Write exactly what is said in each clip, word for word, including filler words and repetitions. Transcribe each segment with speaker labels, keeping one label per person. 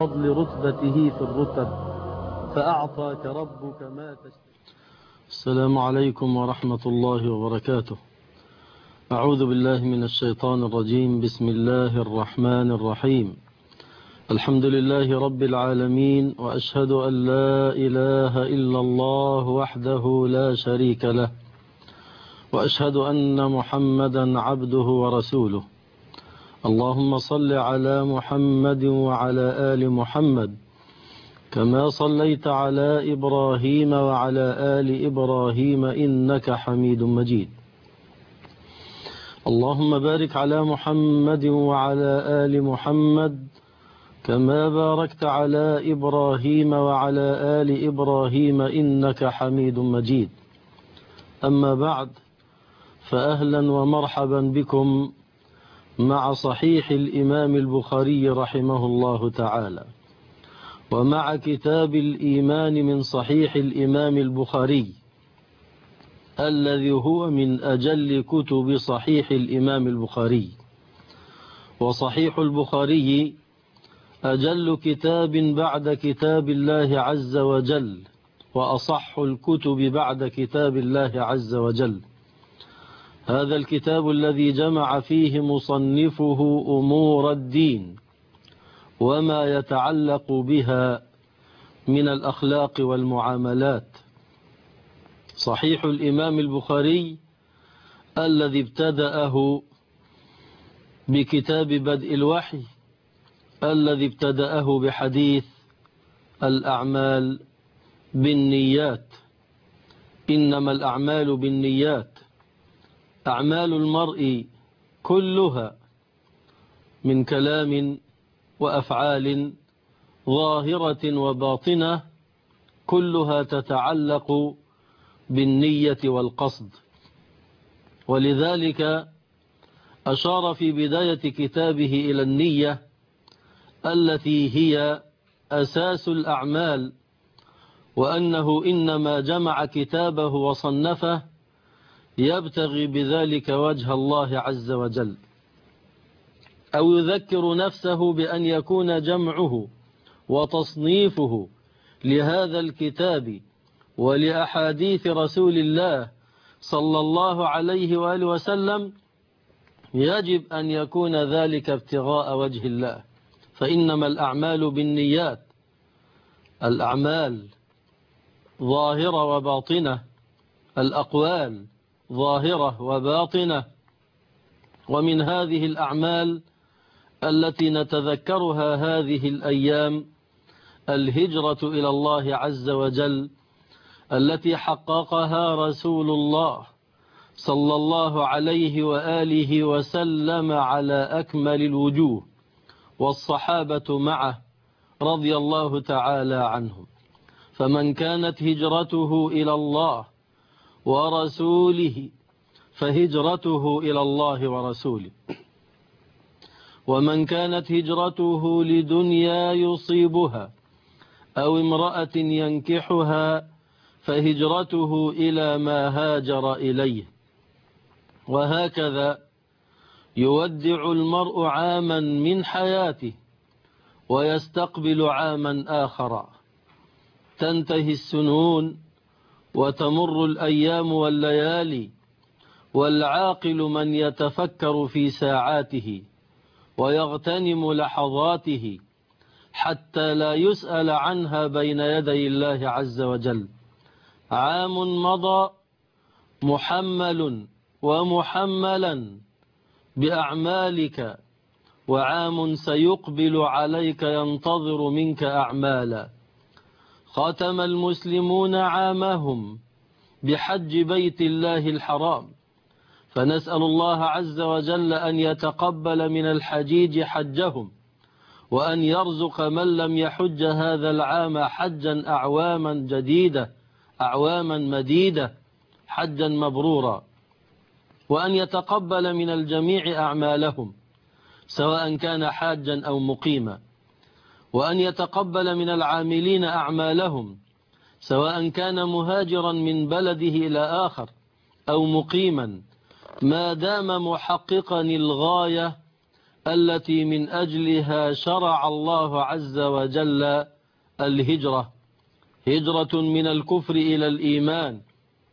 Speaker 1: فضل رتبته في الرتب فأعطاك ربك ما تشتهي. السلام عليكم ورحمة الله وبركاته. أعوذ بالله من الشيطان الرجيم. بسم الله الرحمن الرحيم. الحمد لله رب العالمين، وأشهد أن لا إله إلا الله وحده لا شريك له، وأشهد أن محمدا عبده ورسوله. اللهم صل على محمد وعلى آل محمد كما صليت على إبراهيم وعلى آل إبراهيم إنك حميد مجيد. اللهم بارك على محمد وعلى آل محمد كما باركت على إبراهيم وعلى آل إبراهيم إنك حميد مجيد. أما بعد، فأهلا ومرحبا بكم مع صحيح الإمام البخاري رحمه الله تعالى، ومع كتاب الإيمان من صحيح الإمام البخاري الذي هو من أجل كتب صحيح الإمام البخاري. وصحيح البخاري أجل كتاب بعد كتاب الله عز وجل، وأصح الكتب بعد كتاب الله عز وجل. هذا الكتاب الذي جمع فيه مصنفه أمور الدين وما يتعلق بها من الأخلاق والمعاملات. صحيح الإمام البخاري الذي ابتدأه بكتاب بدء الوحي، الذي ابتدأه بحديث الأعمال بالنيات، إنما الأعمال بالنيات. أعمال المرء كلها من كلام وأفعال ظاهرة وباطنة كلها تتعلق بالنية والقصد. ولذلك أشار في بداية كتابه إلى النية التي هي أساس الأعمال، وأنه إنما جمع كتابه وصنفه يبتغي بذلك وجه الله عز وجل، أو يذكر نفسه بأن يكون جمعه وتصنيفه لهذا الكتاب ولأحاديث رسول الله صلى الله عليه وآله وسلم يجب أن يكون ذلك ابتغاء وجه الله. فإنما الأعمال بالنيات، الأعمال ظاهرة وباطنة، الأقوال ظاهرة وباطنة. ومن هذه الأعمال التي نتذكرها هذه الأيام الهجرة إلى الله عز وجل، التي حققها رسول الله صلى الله عليه وآله وسلم على أكمل الوجوه، والصحابة معه رضي الله تعالى عنهم. فمن كانت هجرته إلى الله ورسوله فهجرته إلى الله ورسوله، ومن كانت هجرته لدنيا يصيبها أو امرأة ينكحها فهجرته إلى ما هاجر إليه. وهكذا يودع المرء عاما من حياته ويستقبل عاما آخر. تنتهي السنون وتمر الأيام والليالي، والعاقل من يتفكر في ساعاته ويغتنم لحظاته حتى لا يسأل عنها بين يدي الله عز وجل. عام مضى محمل ومحملا بأعمالك، وعام سيقبل عليك ينتظر منك أعمالا. ختم المسلمون عامهم بحج بيت الله الحرام، فنسأل الله عز وجل أن يتقبل من الحجيج حجهم، وأن يرزق من لم يحج هذا العام حجا أعواما جديدة أعواما مديدة حجا مبرورا، وأن يتقبل من الجميع أعمالهم سواء كان حاجا أو مقيما، وأن يتقبل من العاملين أعمالهم سواء كان مهاجرا من بلده إلى آخر أو مقيما، ما دام محققا الغاية التي من أجلها شرع الله عز وجل الهجرة، هجرة من الكفر إلى الإيمان،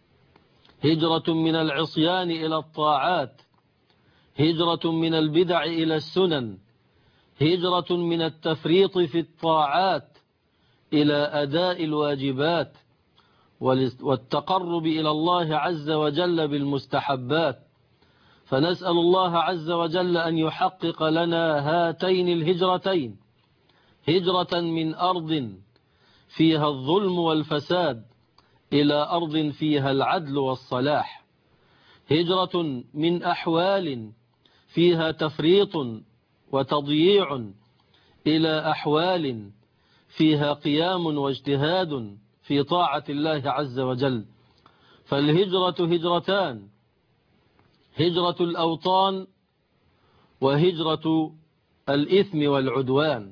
Speaker 1: هجرة من العصيان إلى الطاعات، هجرة من البدع إلى السنن، هجرة من التفريط في الطاعات إلى أداء الواجبات، والتقرب إلى الله عز وجل بالمستحبات. فنسأل الله عز وجل أن يحقق لنا هاتين الهجرتين، هجرة من أرض فيها الظلم والفساد إلى أرض فيها العدل والصلاح، هجرة من أحوال فيها تفريط وتضييع إلى أحوال فيها قيام واجتهاد في طاعة الله عز وجل. فالهجرة هجرتان، هجرة الأوطان وهجرة الإثم والعدوان.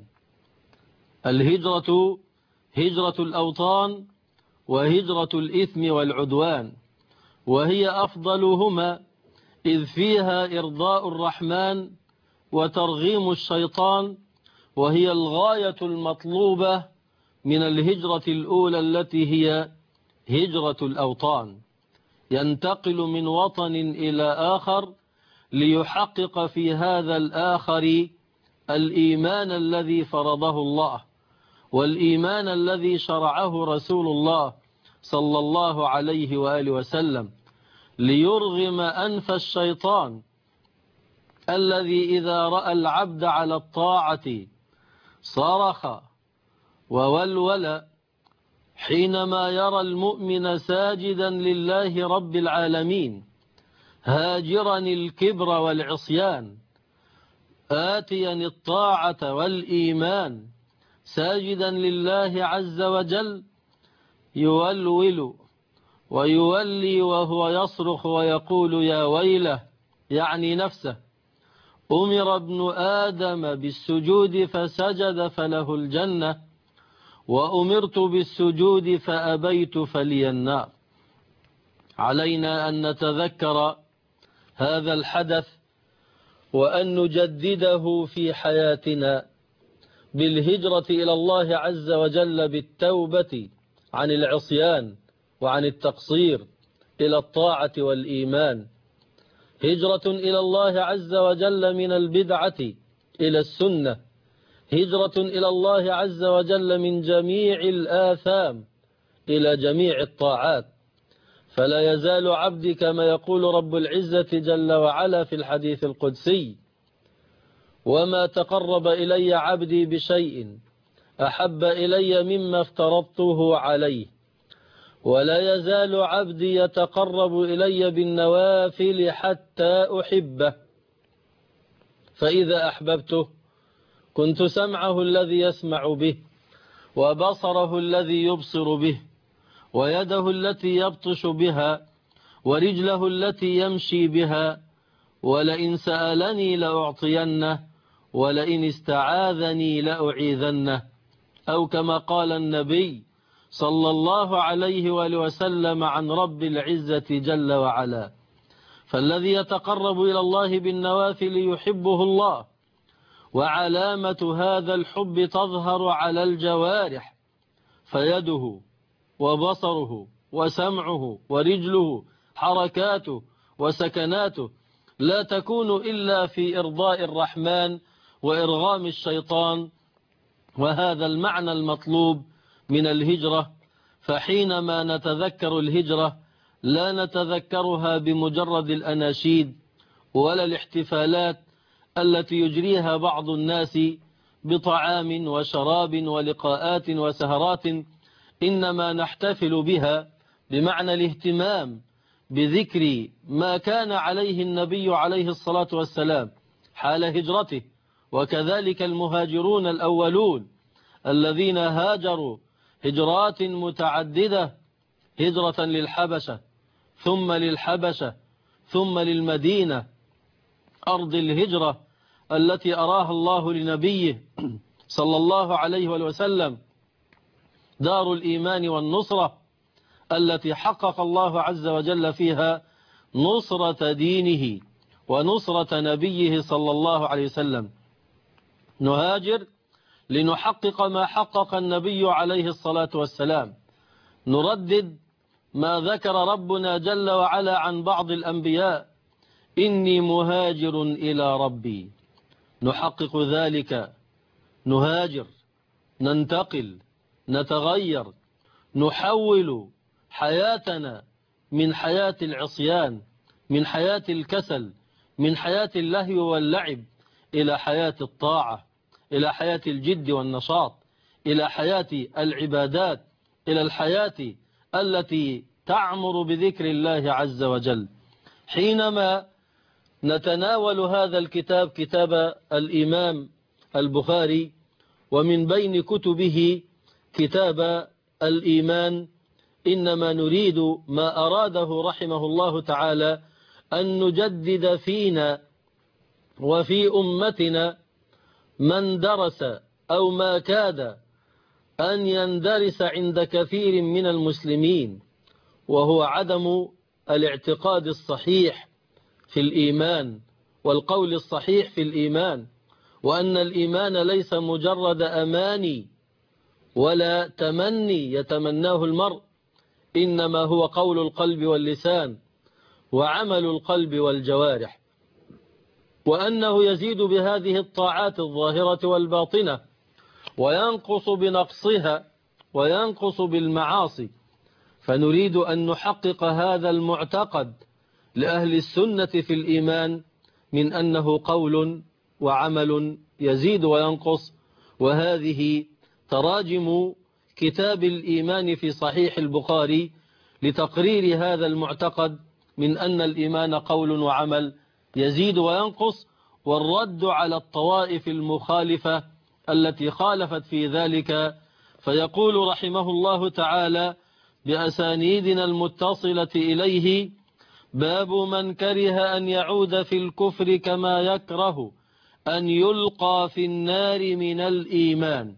Speaker 1: الهجرة هجرة الأوطان وهجرة الإثم والعدوان، وهي أفضلهما إذ فيها إرضاء الرحمن وترغيم الشيطان، وهي الغاية المطلوبة من الهجرة الأولى التي هي هجرة الأوطان. ينتقل من وطن إلى آخر ليحقق في هذا الآخر الإيمان الذي فرضه الله، والإيمان الذي شرعه رسول الله صلى الله عليه وآله وسلم، ليرغم أنف الشيطان الذي إذا رأى العبد على الطاعة صرخ وولول، حينما يرى المؤمن ساجدا لله رب العالمين هاجرا الكبر والعصيان آتيا الطاعة والإيمان ساجدا لله عز وجل، يولول ويولي وهو يصرخ ويقول يا ويله، يعني نفسه: أمر ابن آدم بالسجود فسجد فله الجنة، وأمرت بالسجود فأبيت فلي النار. علينا أن نتذكر هذا الحدث وأن نجدده في حياتنا بالهجرة إلى الله عز وجل بالتوبة عن العصيان وعن التقصير إلى الطاعة والإيمان، هجرة إلى الله عز وجل من البدعة إلى السنة، هجرة إلى الله عز وجل من جميع الآثام إلى جميع الطاعات. فلا يزال عبدي كما يقول رب العزة جل وعلا في الحديث القدسي: وما تقرب إلي عبدي بشيء أحب إلي مما افترضته عليه، ولا يزال عبدي يتقرب إلي بالنوافل حتى أحبه، فإذا أحببته كنت سمعه الذي يسمع به، وبصره الذي يبصر به، ويده التي يبطش بها، ورجله التي يمشي بها، ولئن سألني لأعطينه، ولئن استعاذني لأعيذنه، أو كما قال النبي صلى الله عليه وآله وسلم عن رب العزة جل وعلا. فالذي يتقرب إلى الله بالنوافل يحبه الله، وعلامة هذا الحب تظهر على الجوارح، فيده وبصره وسمعه ورجله حركاته وسكناته لا تكون إلا في إرضاء الرحمن وإرغام الشيطان، وهذا المعنى المطلوب من الهجرة. فحينما نتذكر الهجرة لا نتذكرها بمجرد الأناشيد ولا الاحتفالات التي يجريها بعض الناس بطعام وشراب ولقاءات وسهرات، إنما نحتفل بها بمعنى الاهتمام بذكر ما كان عليه النبي عليه الصلاة والسلام حال هجرته، وكذلك المهاجرون الأولون الذين هاجروا هجرات متعددة، هجرة للحبشة ثم للحبشة ثم للمدينة، أرض الهجرة التي أراها الله لنبيه صلى الله عليه وسلم دار الإيمان والنصرة، التي حقق الله عز وجل فيها نصرة دينه ونصرة نبيه صلى الله عليه وسلم. نهاجر لنحقق ما حقق النبي عليه الصلاة والسلام، نردد ما ذكر ربنا جل وعلا عن بعض الأنبياء: إني مهاجر إلى ربي. نحقق ذلك، نهاجر، ننتقل، نتغير، نحول حياتنا من حياة العصيان، من حياة الكسل، من حياة اللهو واللعب، إلى حياة الطاعة، إلى حياة الجد والنشاط، إلى حياة العبادات، إلى الحياة التي تعمر بذكر الله عز وجل. حينما نتناول هذا الكتاب، كتاب الإمام البخاري، ومن بين كتبه كتاب الإيمان، إنما نريد ما أراده رحمه الله تعالى أن نجدد فينا وفي أمتنا من درس أو ما كاد أن يندرس عند كثير من المسلمين، وهو عدم الاعتقاد الصحيح في الإيمان والقول الصحيح في الإيمان، وأن الإيمان ليس مجرد أماني ولا تمني يتمناه المرء، إنما هو قول القلب واللسان وعمل القلب والجوارح، وأنه يزيد بهذه الطاعات الظاهرة والباطنة، وينقص بنقصها، وينقص بالمعاصي. فنريد أن نحقق هذا المعتقد لأهل السنة في الإيمان من أنه قول وعمل يزيد وينقص. وهذه تراجم كتاب الإيمان في صحيح البخاري لتقرير هذا المعتقد من أن الإيمان قول وعمل يزيد وينقص، والرد على الطوائف المخالفة التي خالفت في ذلك. فيقول رحمه الله تعالى بأسانيدنا المتصلة إليه: باب من كره أن يعود في الكفر كما يكره أن يلقى في النار من الإيمان.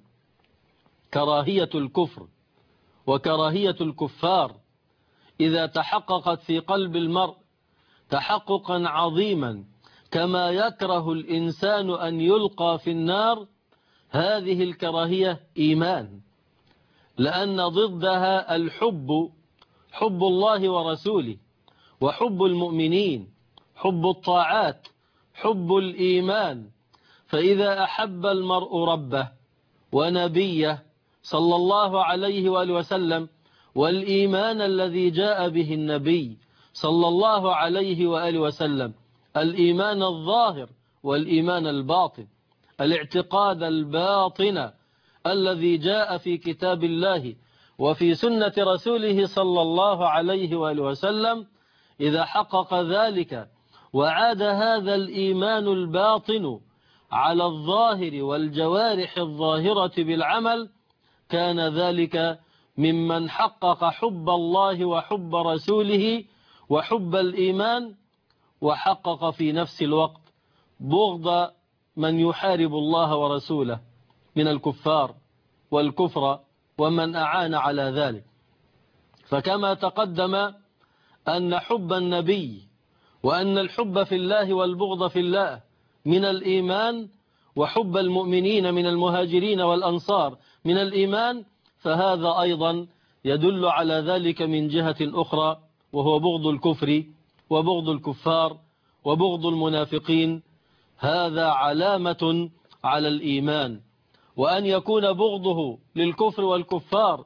Speaker 1: كراهية الكفر وكراهية الكفار إذا تحققت في قلب المرء تحققا عظيما كما يكره الإنسان أن يلقى في النار، هذه الكراهية إيمان، لأن ضدها الحب، حب الله ورسوله، وحب المؤمنين، حب الطاعات، حب الإيمان. فإذا أحب المرء ربه ونبيه صلى الله عليه وآله وسلم، والإيمان الذي جاء به النبي صلى الله عليه وآله وسلم، الإيمان الظاهر والإيمان الباطن، الاعتقاد الباطن الذي جاء في كتاب الله وفي سنة رسوله صلى الله عليه وآله وسلم، إذا حقق ذلك وعاد هذا الإيمان الباطن على الظاهر والجوارح الظاهرة بالعمل، كان ذلك ممن حقق حب الله وحب رسوله وحب الإيمان، وحقق في نفس الوقت بغض من يحارب الله ورسوله من الكفار والكفر ومن أعان على ذلك. فكما تقدم أن حب النبي وأن الحب في الله والبغض في الله من الإيمان، وحب المؤمنين من المهاجرين والأنصار من الإيمان، فهذا أيضا يدل على ذلك من جهة أخرى، وهو بغض الكفر وبغض الكفار وبغض المنافقين. هذا علامة على الإيمان، وأن يكون بغضه للكفر والكفار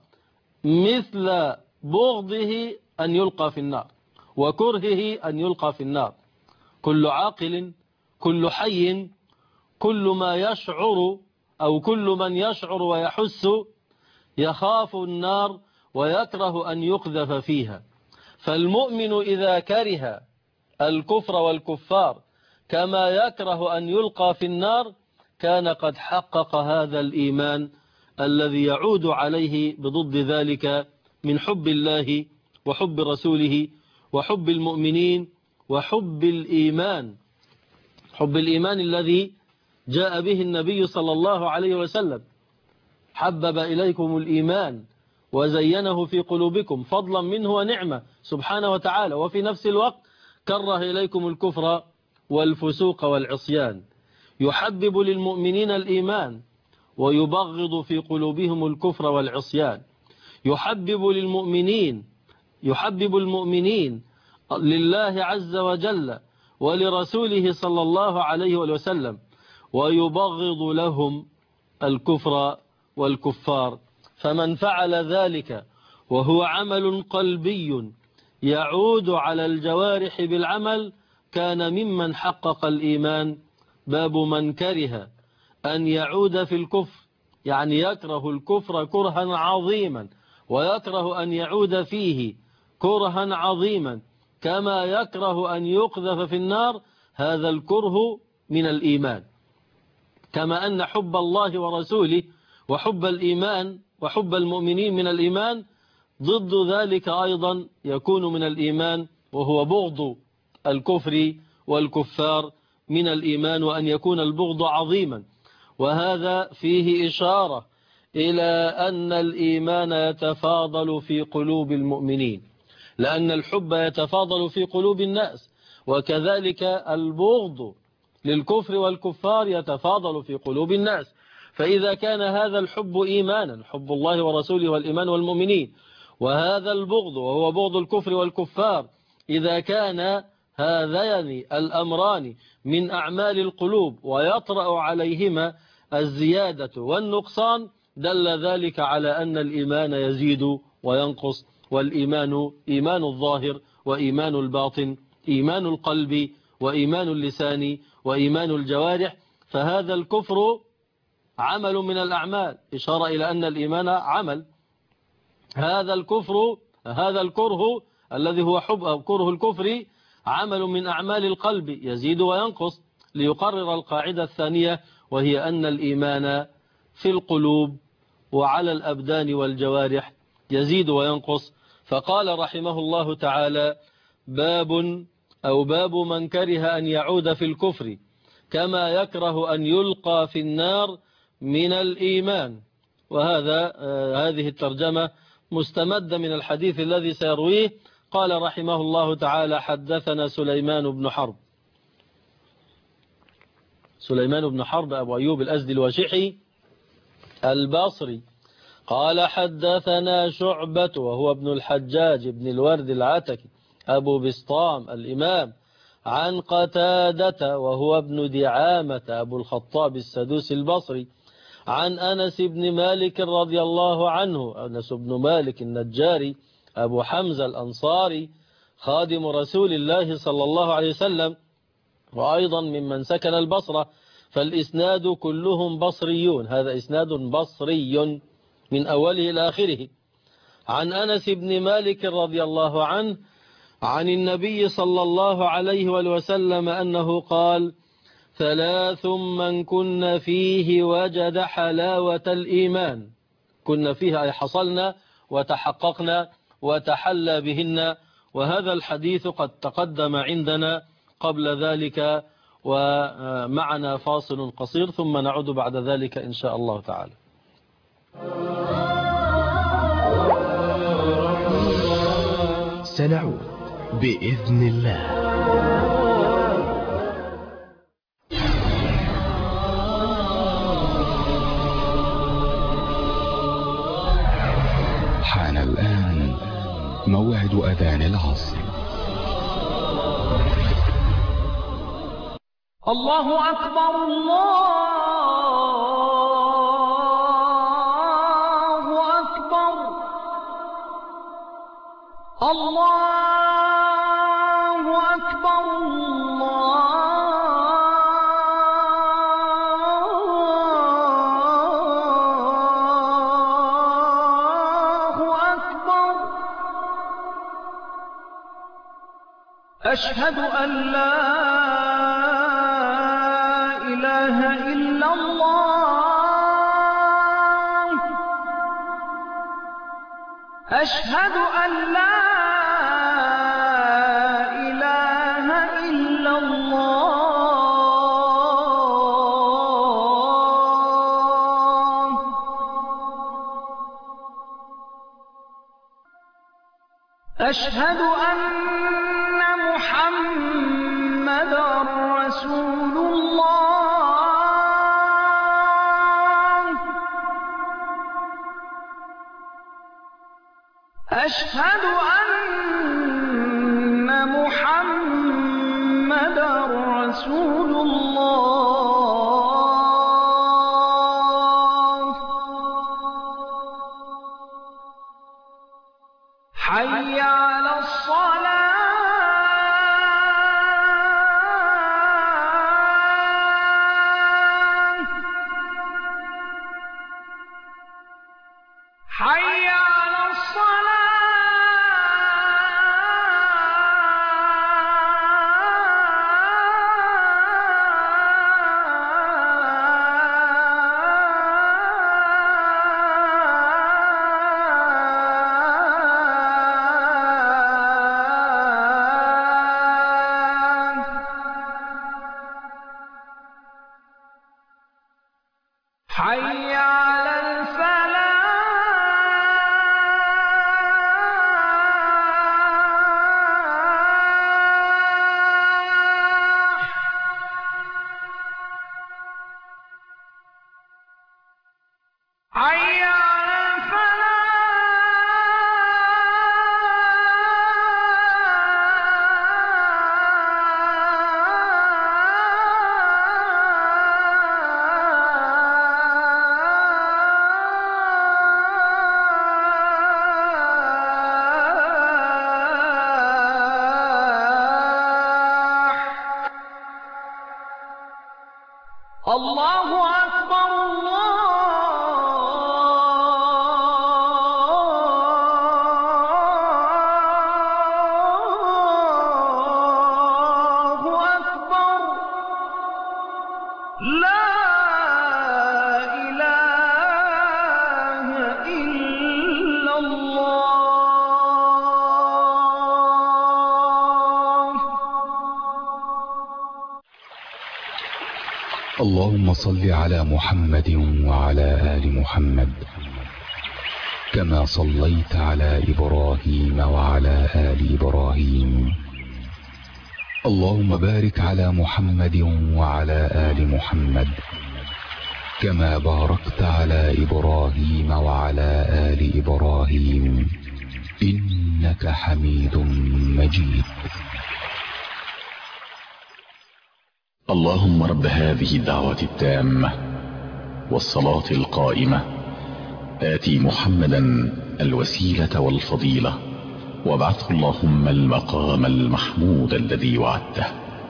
Speaker 1: مثل بغضه أن يلقى في النار وكرهه أن يلقى في النار. كل عاقل، كل حي، كل ما يشعر أو كل من يشعر ويحس يخاف النار ويكره أن يقذف فيها. فالمؤمن إذا كره الكفر والكفار كما يكره أن يلقى في النار، كان قد حقق هذا الإيمان الذي يعود عليه بضد ذلك من حب الله وحب رسوله وحب المؤمنين وحب الإيمان، حب الإيمان الذي جاء به النبي صلى الله عليه وسلم: حبب إليكم الإيمان وزينه في قلوبكم فضلا منه ونعمة سبحانه وتعالى، وفي نفس الوقت كره إليكم الكفر والفسوق والعصيان، يحبب للمؤمنين الإيمان ويبغض في قلوبهم الكفر والعصيان، يحبب للمؤمنين يحبب المؤمنين لله عز وجل ولرسوله صلى الله عليه وسلم، ويبغض لهم الكفر والكفار. فمن فعل ذلك وهو عمل قلبي يعود على الجوارح بالعمل كان ممن حقق الإيمان. باب من كره أن يعود في الكفر، يعني يكره الكفر كرها عظيما ويكره أن يعود فيه كرها عظيما، كما يكره أن يقذف في النار، هذا الكره من الإيمان. كما أن حب الله ورسوله وحب الإيمان وحب المؤمنين من الإيمان، ضد ذلك أيضا يكون من الإيمان، وهو بغض الكفر والكفار من الإيمان، وأن يكون البغض عظيما. وهذا فيه إشارة إلى أن الإيمان يتفاضل في قلوب المؤمنين، لأن الحب يتفاضل في قلوب الناس، وكذلك البغض للكفر والكفار يتفاضل في قلوب الناس. فإذا كان هذا الحب إيمانا، حب الله ورسوله والإيمان والمؤمنين، وهذا البغض وهو بغض الكفر والكفار، إذا كان هذين الأمران من أعمال القلوب ويطرأ عليهما الزيادة والنقصان، دل ذلك على أن الإيمان يزيد وينقص. والإيمان إيمان الظاهر وإيمان الباطن، إيمان القلب وإيمان اللسان وإيمان الجوارح. فهذا الكفر عمل من الأعمال، إشارة إلى أن الإيمان عمل. هذا الكفر هذا الكره الذي هو حب أو كره الكفر عمل من أعمال القلب يزيد وينقص، ليقرر القاعدة الثانية، وهي أن الإيمان في القلوب وعلى الأبدان والجوارح يزيد وينقص. فقال رحمه الله تعالى: باب أو باب من كره أن يعود في الكفر كما يكره أن يلقى في النار من الإيمان. وهذا آه هذه الترجمة مستمدة من الحديث الذي سيرويه. قال رحمه الله تعالى: حدثنا سليمان بن حرب سليمان بن حرب أبو أيوب الأزدي الواشحي البصري، قال: حدثنا شعبة وهو ابن الحجاج ابن الورد العتكي أبو بسطام الإمام، عن قتادة وهو ابن دعامة أبو الخطاب السدوسي البصري، عن أنس بن مالك رضي الله عنه، أنس بن مالك النجاري أبو حمزة الأنصاري خادم رسول الله صلى الله عليه وسلم، وأيضا ممن سكن البصرة، فالإسناد كلهم بصريون، هذا إسناد بصري من أوله إلى آخره. عن أنس بن مالك رضي الله عنه عن النبي صلى الله عليه وسلم أنه قال: ثلاث من كن فيه وجد حلاوة الإيمان. كنا فيها أي حصلنا وتحققنا وتحلى بهن. وهذا الحديث قد تقدم عندنا قبل ذلك، ومعنا فاصل قصير ثم نعود بعد ذلك إن شاء الله تعالى.
Speaker 2: سنعود بإذن الله.
Speaker 3: حان الآن موعد أذان العصر.
Speaker 4: الله أكبر، الله أكبر، الله أكبر، الله أكبر. أشهد أن لا إله إلا الله، أشهد أن لا إله إلا الله، أشهد أن محمدا رسول الله أشهد أن محمدا رسول الله حي على الصلاة حي على حي على الفلاح حي على الله أكبر الله أكبر لا إله إلا الله.
Speaker 3: اللهم صل على محمد وعلى آل محمد كما صليت على إبراهيم وعلى آل إبراهيم. اللهم بارك على محمد وعلى آل محمد كما باركت على إبراهيم وعلى آل إبراهيم إنك حميد مجيد.
Speaker 2: اللهم رب هذه الدعوة التامة والصلاة القائمة آتي محمدا الوسيلة والفضيلة وابعثه اللهم المقام المحمود الذي وعدته.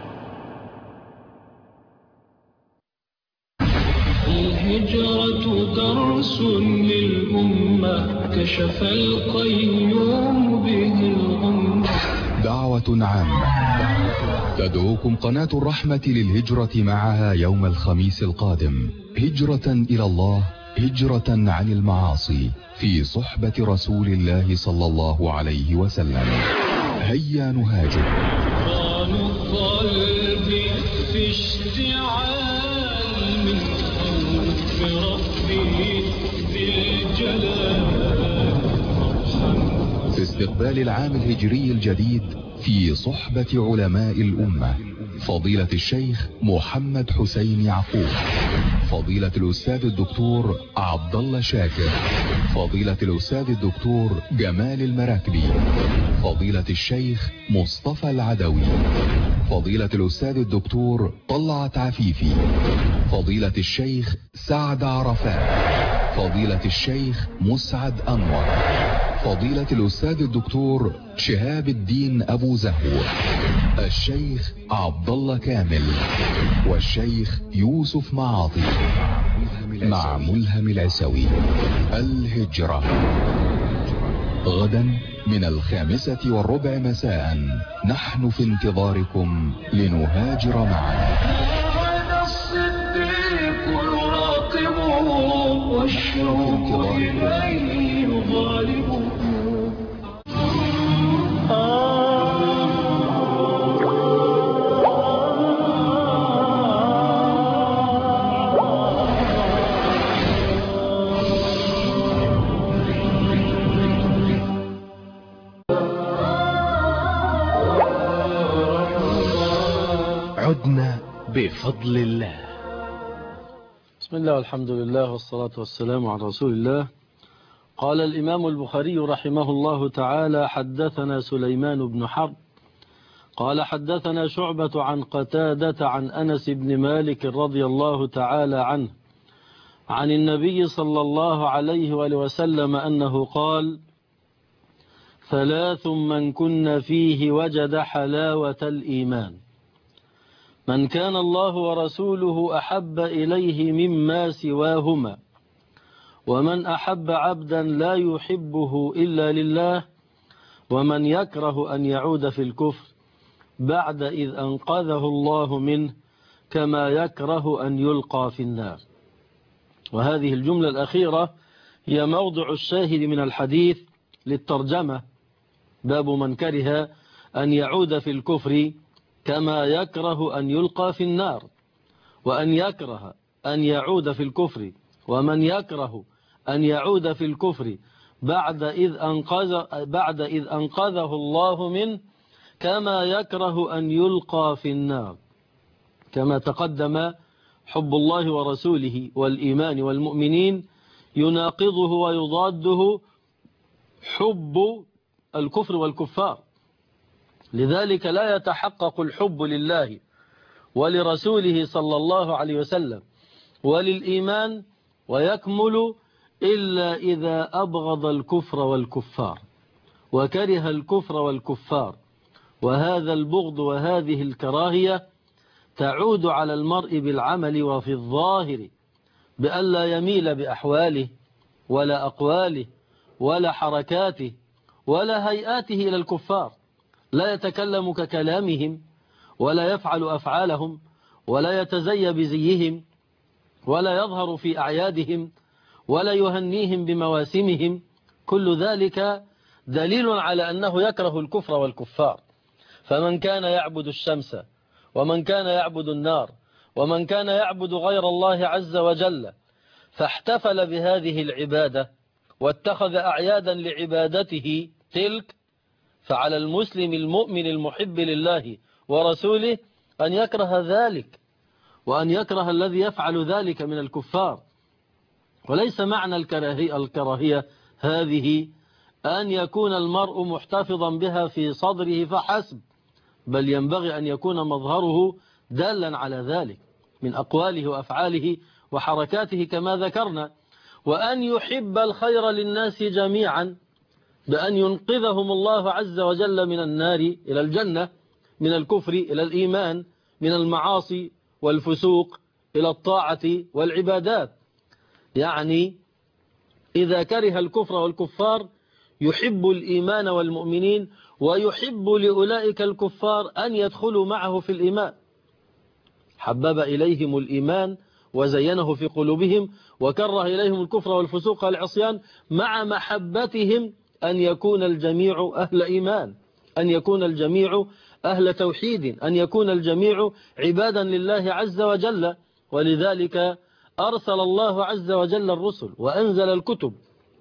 Speaker 5: الهجرة درس للأمة كشف القيوم به الغمة.
Speaker 3: دعوة عامة تدعوكم قناة الرحمة للهجرة معها يوم الخميس القادم هجرة إلى الله، هجرة عن المعاصي في صحبة رسول الله صلى الله عليه وسلم. هيا نهاجر.
Speaker 5: قال القلب في اشتعال من خوف ربه ذي الجلال.
Speaker 3: في استقبال العام الهجري الجديد في صحبة علماء الأمة فضيلة الشيخ محمد حسين يعقوب، فضيلة الأستاذ الدكتور عبد الله شاكر، فضيلة الأستاذ الدكتور جمال المراكبي، فضيلة الشيخ مصطفى العدوي، فضيلة الأستاذ الدكتور طلعت عفيفي، فضيلة الشيخ سعد عرفات، فضيلة الشيخ مسعد أنور، فضيلة الأستاذ الدكتور شهاب الدين أبو زهور، الشيخ عبد الله كامل، والشيخ يوسف معاطي مع ملهم العسوي. الهجرة غدا من الخامسة والربع مساء نحن في انتظاركم لنهاجر معا.
Speaker 5: الصديق يراقبه والشوق إليه يغالبه.
Speaker 2: عدنا
Speaker 6: بفضل الله.
Speaker 1: بسم الله والحمد لله والصلاة والسلام على رسول الله. قال الإمام البخاري رحمه الله تعالى: حدثنا سليمان بن حرب قال حدثنا شعبة عن قتادة عن أنس بن مالك رضي الله تعالى عنه عن النبي صلى الله عليه وآله وسلم أنه قال: ثلاث من كن فيه وجد حلاوة الإيمان: من كان الله ورسوله أحب إليه مما سواهما، ومن أحب عبدا لا يحبه إلا لله، ومن يكره أن يعود في الكفر بعد إذ أنقذه الله منه كما يكره أن يلقى في النار. وهذه الجملة الأخيرة هي موضع الشاهد من الحديث للترجمة، باب من كره أن يعود في الكفر كما يكره أن يلقى في النار، وأن يكره أن يعود في الكفر، ومن يكره أن يعود في الكفر بعد إذ أنقذ بعد إذ أنقذه الله منه كما يكره أن يلقى في النار. كما تقدم، حب الله ورسوله والإيمان والمؤمنين يناقضه ويضاده حب الكفر والكفار، لذلك لا يتحقق الحب لله ولرسوله صلى الله عليه وسلم وللإيمان ويكمل إلا إذا أبغض الكفر والكفار وكره الكفر والكفار. وهذا البغض وهذه الكراهية تعود على المرء بالعمل وفي الظاهر، بألا يميل بأحواله ولا أقواله ولا حركاته ولا هيئاته إلى الكفار، لا يتكلم ككلامهم ولا يفعل أفعالهم ولا يتزي بزيهم ولا يظهر في أعيادهم ولا يهنيهم بمواسمهم. كل ذلك دليل على أنه يكره الكفر والكفار. فمن كان يعبد الشمس ومن كان يعبد النار ومن كان يعبد غير الله عز وجل فاحتفل بهذه العبادة واتخذ أعيادا لعبادته تلك، فعلى المسلم المؤمن المحب لله ورسوله أن يكره ذلك وأن يكره الذي يفعل ذلك من الكفار. وليس معنى الكراهية, الكراهية هذه أن يكون المرء محتفظا بها في صدره فحسب، بل ينبغي أن يكون مظهره دالا على ذلك من أقواله وأفعاله وحركاته كما ذكرنا، وأن يحب الخير للناس جميعا بأن ينقذهم الله عز وجل من النار إلى الجنة، من الكفر إلى الإيمان، من المعاصي والفسوق إلى الطاعة والعبادات. يعني إذا كره الكفر والكفار يحب الإيمان والمؤمنين، ويحب لأولئك الكفار أن يدخلوا معه في الإيمان. حبب إليهم الإيمان وزينه في قلوبهم وكره إليهم الكفر والفسوق والعصيان، مع محبتهم أن يكون الجميع أهل إيمان، أن يكون الجميع أهل توحيد، أن يكون الجميع عبادا لله عز وجل. ولذلك أرسل الله عز وجل الرسل وأنزل الكتب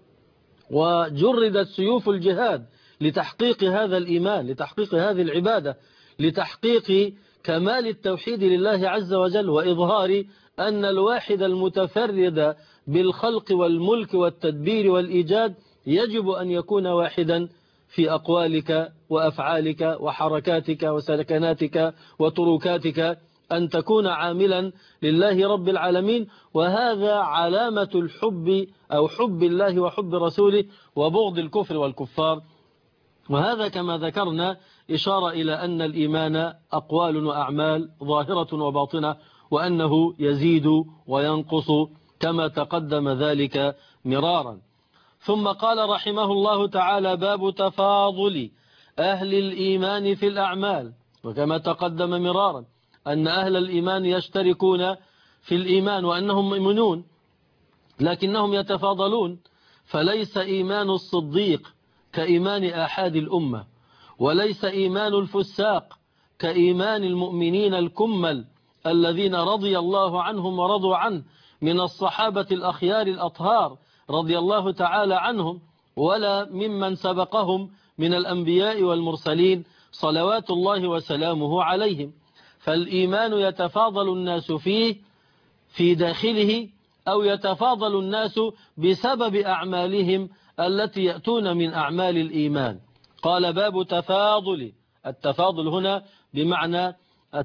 Speaker 1: وجردت سيوف الجهاد لتحقيق هذا الإيمان، لتحقيق هذه العبادة، لتحقيق كمال التوحيد لله عز وجل، وإظهار أن الواحد المتفرد بالخلق والملك والتدبير والإيجاد يجب أن يكون واحدا في أقوالك وأفعالك وحركاتك وسكناتك وتركاتك، أن تكون عاملا لله رب العالمين. وهذا علامة الحب أو حب الله وحب رسوله وبغض الكفر والكفار. وهذا كما ذكرنا إشارة إلى أن الإيمان أقوال وأعمال ظاهرة وباطنة، وأنه يزيد وينقص كما تقدم ذلك مرارا. ثم قال رحمه الله تعالى: باب تفاضل أهل الإيمان في الأعمال. وكما تقدم مرارا أن أهل الإيمان يشتركون في الإيمان وأنهم مؤمنون، لكنهم يتفاضلون، فليس إيمان الصديق كإيمان آحاد الأمة، وليس إيمان الفساق كإيمان المؤمنين الكمل الذين رضي الله عنهم ورضوا عنه من الصحابة الأخيار الأطهار رضي الله تعالى عنهم، ولا ممن سبقهم من الأنبياء والمرسلين صلوات الله وسلامه عليهم. فالإيمان يتفاضل الناس فيه في داخله أو يتفاضل الناس بسبب أعمالهم التي يأتون من أعمال الإيمان. قال باب تفاضل. التفاضل هنا بمعنى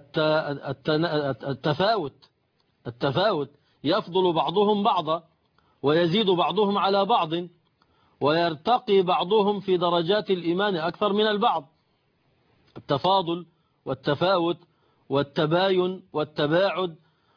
Speaker 1: التفاوت التفاوت يفضل بعضهم بعضا ويزيد بعضهم على بعض ويرتقي بعضهم في درجات الإيمان أكثر من البعض. التفاضل والتفاوت والتباين والتباعد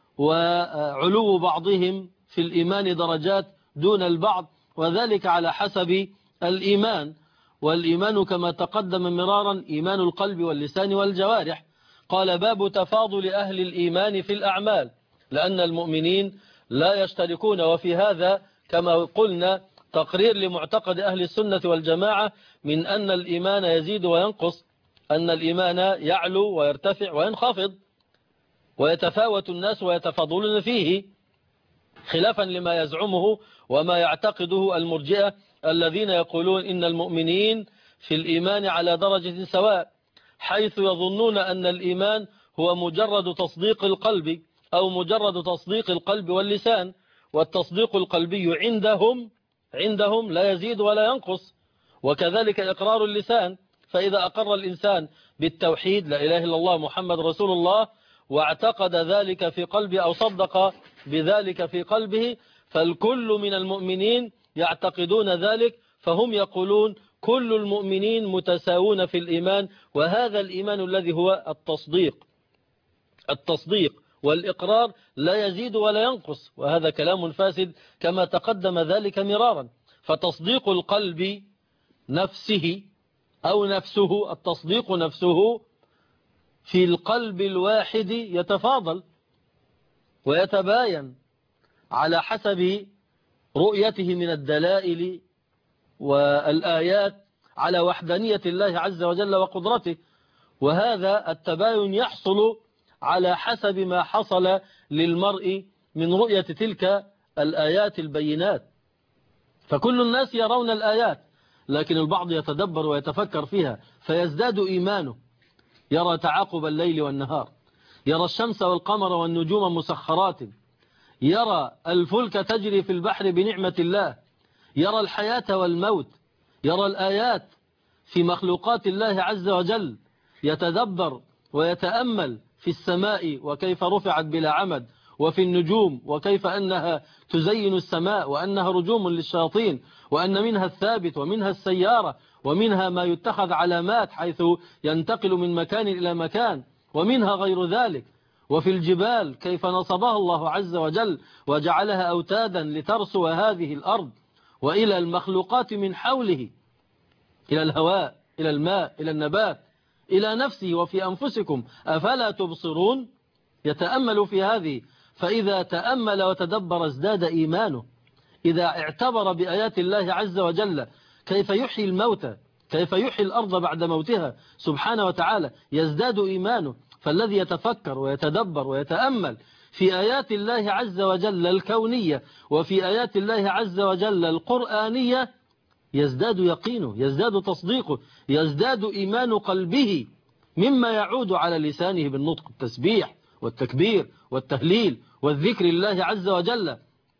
Speaker 1: وعلو بعضهم في الإيمان درجات دون البعض، وذلك على حسب الإيمان. والإيمان كما تقدم مرارا إيمان القلب واللسان والجوارح. قال باب تفاضل أهل الإيمان في الأعمال، لأن المؤمنين لا يشتركون، وفي هذا كما قلنا تقرير لمعتقد أهل السنة والجماعة من أن الإيمان يزيد وينقص، أن الإيمان يعلو ويرتفع وينخفض ويتفاوت الناس ويتفاضلون فيه، خلافا لما يزعمه وما يعتقده المرجئة الذين يقولون إن المؤمنين في الإيمان على درجة سواء، حيث يظنون أن الإيمان هو مجرد تصديق القلب أو مجرد تصديق القلب واللسان، والتصديق القلبي عندهم عندهم لا يزيد ولا ينقص، وكذلك إقرار اللسان. فإذا أقر الإنسان بالتوحيد لا إله إلا الله محمد رسول الله واعتقد ذلك في قلبه أو صدق بذلك في قلبه، فالكل من المؤمنين يعتقدون ذلك، فهم يقولون كل المؤمنين متساوون في الإيمان، وهذا الإيمان الذي هو التصديق التصديق والإقرار لا يزيد ولا ينقص، وهذا كلام فاسد كما تقدم ذلك مرارا. فتصديق القلب نفسه أو نفسه التصديق نفسه في القلب الواحد يتفاضل ويتباين على حسب رؤيته من الدلائل والآيات على وحدانية الله عز وجل وقدرته، وهذا التباين يحصل على حسب ما حصل للمرء من رؤية تلك الآيات البينات. فكل الناس يرون الآيات، لكن البعض يتدبر ويتفكر فيها فيزداد إيمانه، يرى تعاقب الليل والنهار، يرى الشمس والقمر والنجوم مسخرات، يرى الفلك تجري في البحر بنعمة الله، يرى الحياة والموت، يرى الآيات في مخلوقات الله عز وجل، يتدبر ويتأمل في السماء وكيف رفعت بلا عمد، وفي النجوم وكيف أنها تزين السماء وأنها رجوم للشياطين، وأن منها الثابت ومنها السيارة ومنها ما يتخذ علامات حيث ينتقل من مكان إلى مكان، ومنها غير ذلك. وفي الجبال كيف نصبها الله عز وجل وجعلها أوتادا لترسو هذه الأرض، وإلى المخلوقات من حوله، إلى الهواء، إلى الماء، إلى النبات، إلى نفسه وفي أنفسكم أفلا تبصرون. يتأمل في هذه، فإذا تأمل وتدبر ازداد إيمانه. إذا اعتبر بآيات الله عز وجل كيف يحيي الموتى، كيف يحيي الأرض بعد موتها سبحانه وتعالى، يزداد إيمانه. فالذي يتفكر ويتدبر ويتأمل في آيات الله عز وجل الكونية وفي آيات الله عز وجل القرآنية يزداد يقينه، يزداد تصديقه، يزداد إيمان قلبه، مما يعود على لسانه بالنطق التسبيح والتكبير والتهليل والذكر الله عز وجل.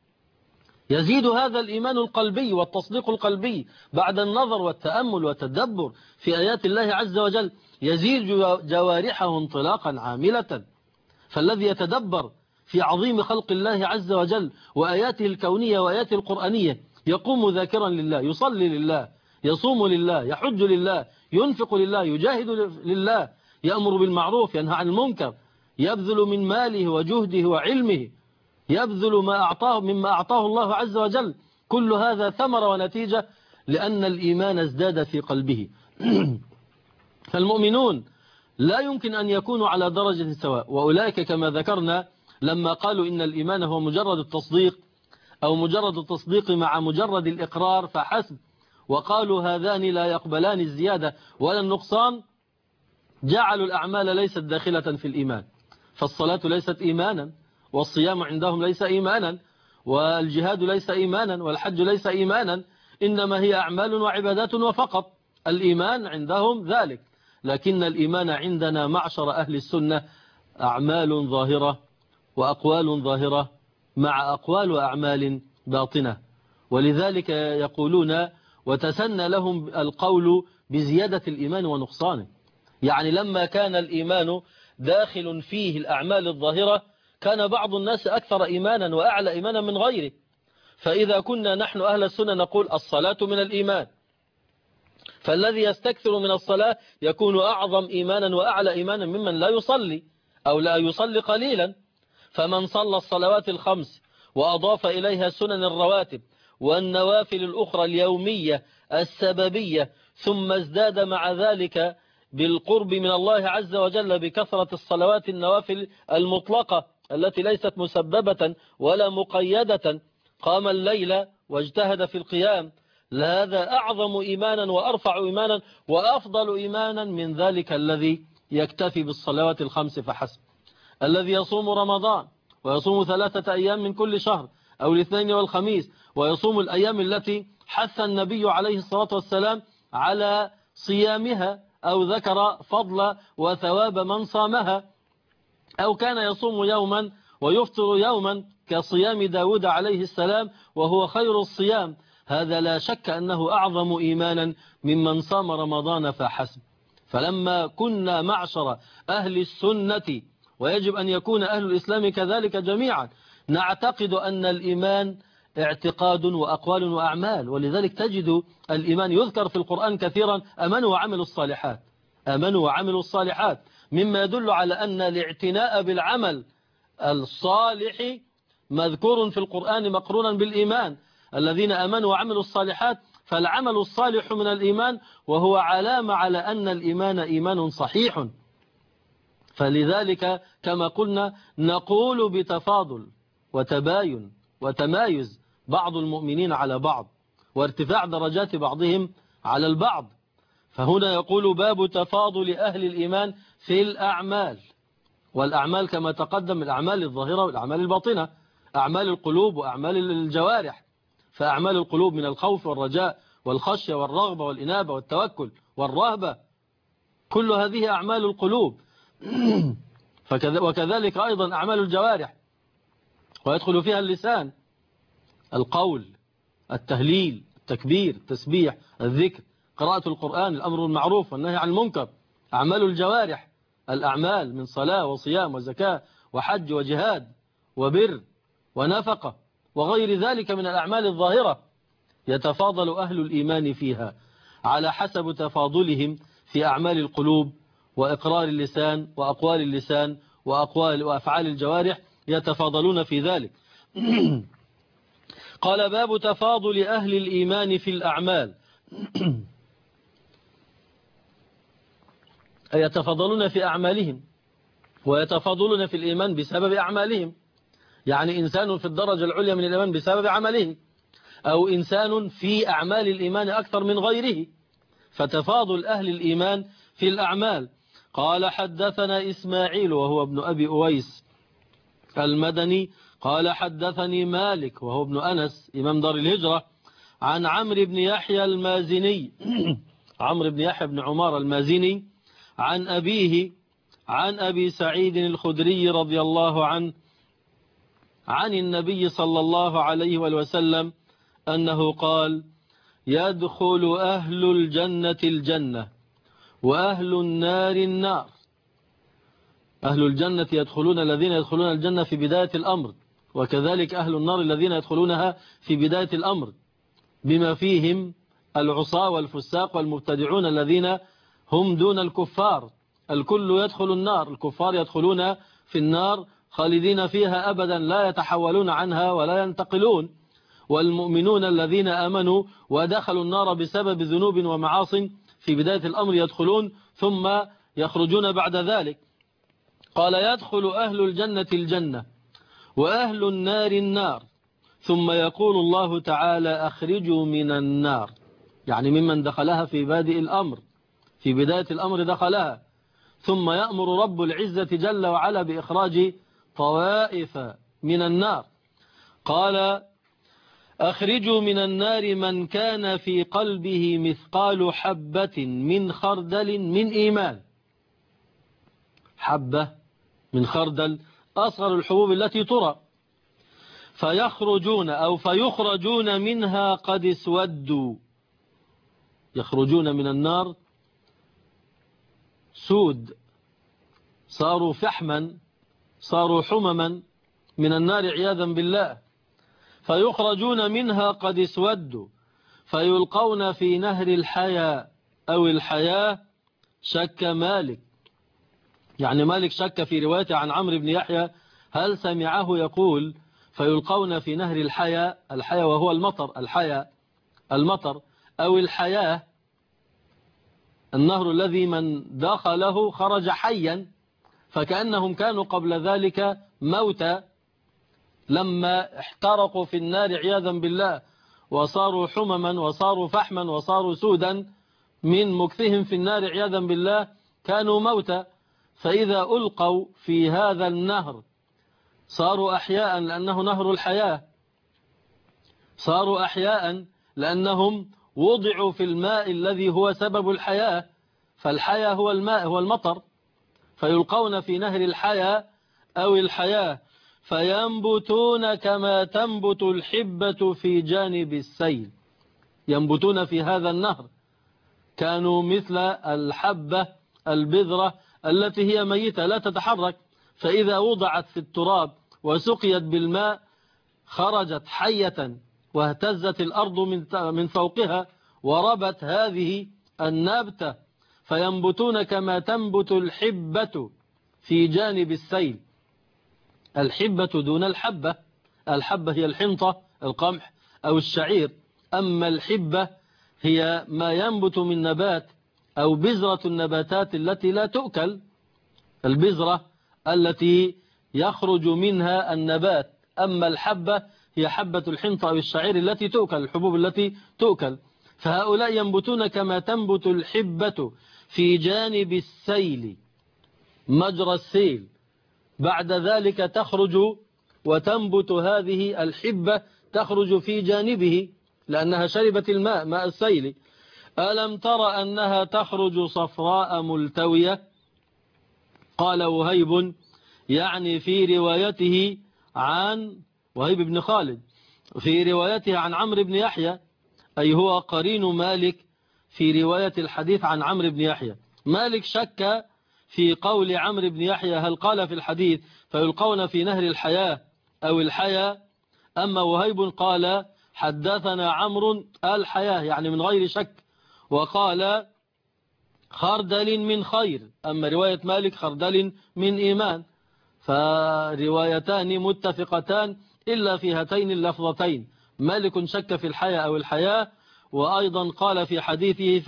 Speaker 1: يزيد هذا الإيمان القلبي والتصديق القلبي بعد النظر والتأمل والتدبر في آيات الله عز وجل، يزيد جوارحه انطلاقا عاملة. فالذي يتدبر في عظيم خلق الله عز وجل وآياته الكونية وآياته القرآنية يقوم ذاكرا لله، يصلي لله، يصوم لله، يحج لله، ينفق لله، يجاهد لله، يأمر بالمعروف، ينهى عن المنكر، يبذل من ماله وجهده وعلمه، يبذل ما أعطاه مما أعطاه الله عز وجل. كل هذا ثمرة ونتيجة لأن الإيمان ازداد في قلبه. فالمؤمنون لا يمكن أن يكونوا على درجة سواء، وأولئك كما ذكرنا لما قالوا إن الإيمان هو مجرد التصديق أو مجرد التصديق مع مجرد الإقرار فحسب، وقالوا هذان لا يقبلان الزيادة ولا النقصان، جعلوا الأعمال ليست داخلة في الإيمان. فالصلاة ليست إيمانا، والصيام عندهم ليس إيمانا، والجهاد ليس إيمانا، والحج ليس إيمانا، إنما هي أعمال وعبادات وفقط. الإيمان عندهم ذلك، لكن الإيمان عندنا معشر أهل السنة أعمال ظاهرة وأقوال ظاهرة مع أقوال وأعمال باطنة، ولذلك يقولون وتسنى لهم القول بزيادة الإيمان ونقصانه. يعني لما كان الإيمان داخل فيه الأعمال الظاهرة كان بعض الناس أكثر إيمانا وأعلى إيمانا من غيره. فإذا كنا نحن أهل السنة نقول الصلاة من الإيمان، فالذي يستكثر من الصلاة يكون أعظم إيمانا وأعلى إيمانا ممن لا يصلي أو لا يصلي قليلا. فمن صلى الصلوات الخمس وأضاف إليها سنن الرواتب والنوافل الأخرى اليومية السببية ثم ازداد مع ذلك بالقرب من الله عز وجل بكثرة الصلوات النوافل المطلقة التي ليست مسببة ولا مقيدة، قام الليل واجتهد في القيام، هذا أعظم إيمانا وأرفع إيمانا وأفضل إيمانا من ذلك الذي يكتفي بالصلوات الخمس فحسب. الذي يصوم رمضان ويصوم ثلاثة أيام من كل شهر أو الاثنين والخميس ويصوم الأيام التي حث النبي عليه الصلاة والسلام على صيامها أو ذكر فضل وثواب من صامها، أو كان يصوم يوما ويفطر يوما كصيام داود عليه السلام وهو خير الصيام، هذا لا شك أنه أعظم إيمانا ممن صام رمضان فحسب. فلما كنا معشر أهل السنة، ويجب أن يكون أهل الإسلام كذلك جميعا، نعتقد أن الإيمان اعتقاد وأقوال وأعمال، ولذلك تجد الإيمان يذكر في القرآن كثيرا أمنوا وعملوا الصالحات، أمنوا وعملوا الصالحات، مما يدل على أن الاعتناء بالعمل الصالح مذكور في القرآن مقرونا بالإيمان. الذين أمنوا وعملوا الصالحات، فالعمل الصالح من الإيمان، وهو علامة على أن الإيمان إيمان صحيح. فلذلك كما قلنا نقول بتفاضل وتباين وتمايز بعض المؤمنين على بعض وارتفاع درجات بعضهم على البعض. فهنا يقول باب تفاضل أهل الإيمان في الأعمال، والأعمال كما تقدم الأعمال الظاهرة والأعمال الباطنة، أعمال القلوب وأعمال الجوارح. فأعمال القلوب من الخوف والرجاء والخشية والرغبة والإنابة والتوكل والرهبة، كل هذه أعمال القلوب. وكذلك أيضا أعمال الجوارح، ويدخل فيها اللسان، القول، التهليل، التكبير، التسبيح، الذكر، قراءة القرآن، الأمر بالمعروف والنهي عن المنكر. أعمال الجوارح الأعمال من صلاة وصيام وزكاة وحج وجهاد وبر ونفقة وغير ذلك من الأعمال الظاهرة، يتفاضل أهل الإيمان فيها على حسب تفاضلهم في أعمال القلوب وإقرار اللسان وأقوال اللسان وأقوال وأفعال الجوارح، يتفاضلون في ذلك. قال باب تفاضل أهل الإيمان في الأعمال، يتفاضلون في أعمالهم ويتفاضلون في الإيمان بسبب أعمالهم. يعني إنسان في الدرجة العليا من الإيمان بسبب عمله، أو إنسان في أعمال الإيمان أكثر من غيره، فتفاضل أهل الإيمان في الأعمال. قال حدثنا إسماعيل وهو ابن أبي أويس المدني قال حدثني مالك وهو ابن أنس إمام دار الهجرة عن عمرو بن يحيى المازني عمرو بن يحيى بن عمار المازني عن أبيه عن أبي سعيد الخدري رضي الله عنه عن النبي صلى الله عليه وسلم أنه قال: يدخل أهل الجنة الجنة وأهل النار النار. أهل الجنة يدخلون الذين يدخلون الجنة في بداية الأمر، وكذلك أهل النار الذين يدخلونها في بداية الأمر، بما فيهم العصاة والفساق والمبتدعون الذين هم دون الكفار. الكل يدخل النار، الكفار يدخلون في النار خالدين فيها أبدا لا يتحولون عنها ولا ينتقلون. والمؤمنون الذين آمنوا ودخلوا النار بسبب ذنوب ومعاصٍ في بداية الأمر يدخلون ثم يخرجون بعد ذلك. قال: يدخل أهل الجنة الجنة وأهل النار النار، ثم يقول الله تعالى: أخرجوا من النار، يعني ممن دخلها في بادئ الأمر، في بداية الأمر دخلها، ثم يأمر رب العزة جل وعلا بإخراج طوائف من النار. قال: أخرجوا من النار من كان في قلبه مثقال حبة من خردل من إيمان. حبة من خردل أصغر الحبوب التي ترى، فيخرجون أو فيخرجون منها قد اسودوا، يخرجون من النار سود، صاروا فحما، صاروا حمما من النار عياذا بالله. فيخرجون منها قد اسودوا فيلقون في نهر الحياة أو الحياة. شك مالك، يعني مالك شك في روايته عن عمرو بن يحيى هل سمعه يقول فيلقون في نهر الحياة، الحياة وهو المطر، الحياة المطر، أو الحياة النهر الذي من دخله خرج حيا، فكأنهم كانوا قبل ذلك موتى لما احترقوا في النار عياذا بالله وصاروا حمما وصاروا فحما وصاروا سودا من مكثهم في النار عياذا بالله، كانوا موتى. فإذا ألقوا في هذا النهر صاروا أحياء لأنه نهر الحياة، صاروا أحياء لأنهم وضعوا في الماء الذي هو سبب الحياة، فالحياة هو الماء هو المطر. فيلقون في نهر الحياة أو الحياة فينبتون كما تنبت الحبة في جانب السيل، ينبتون في هذا النهر، كانوا مثل الحبة البذرة التي هي ميتة لا تتحرك، فإذا وضعت في التراب وسقيت بالماء خرجت حية واهتزت الأرض من فوقها وربت هذه النبتة. فينبتون كما تنبت الحبة في جانب السيل، الحبة دون الحبة، الحبة هي الحنطة القمح أو الشعير، أما الحبة هي ما ينبت من نبات أو بذرة النباتات التي لا تؤكل، البذرة التي يخرج منها النبات، أما الحبة هي حبة الحنطة أو الشعير التي تؤكل، الحبوب التي تؤكل. فهؤلاء ينبتون كما تنبت الحبة في جانب السيل، مجرى السيل، بعد ذلك تخرج وتنبت هذه الحبة تخرج في جانبه لأنها شربت الماء ماء السيل. ألم تر أنها تخرج صفراء ملتوية؟ قال وهيب، يعني في روايته عن وهيب بن خالد في روايته عن عمرو بن يحيى، أي هو قرين مالك في رواية الحديث عن عمرو بن يحيى. مالك شك في قول عمرو بن يحيى هل قال في الحديث فيلقون في نهر الحياة أو الحياة، أما وهيب قال حدثنا عمرو الحياة يعني من غير شك، وقال خردل من خير، أما رواية مالك خردل من إيمان، فروايتان متفقتان إلا في هاتين اللفظتين. مالك شك في الحياة أو الحياة، وأيضا قال في حديثه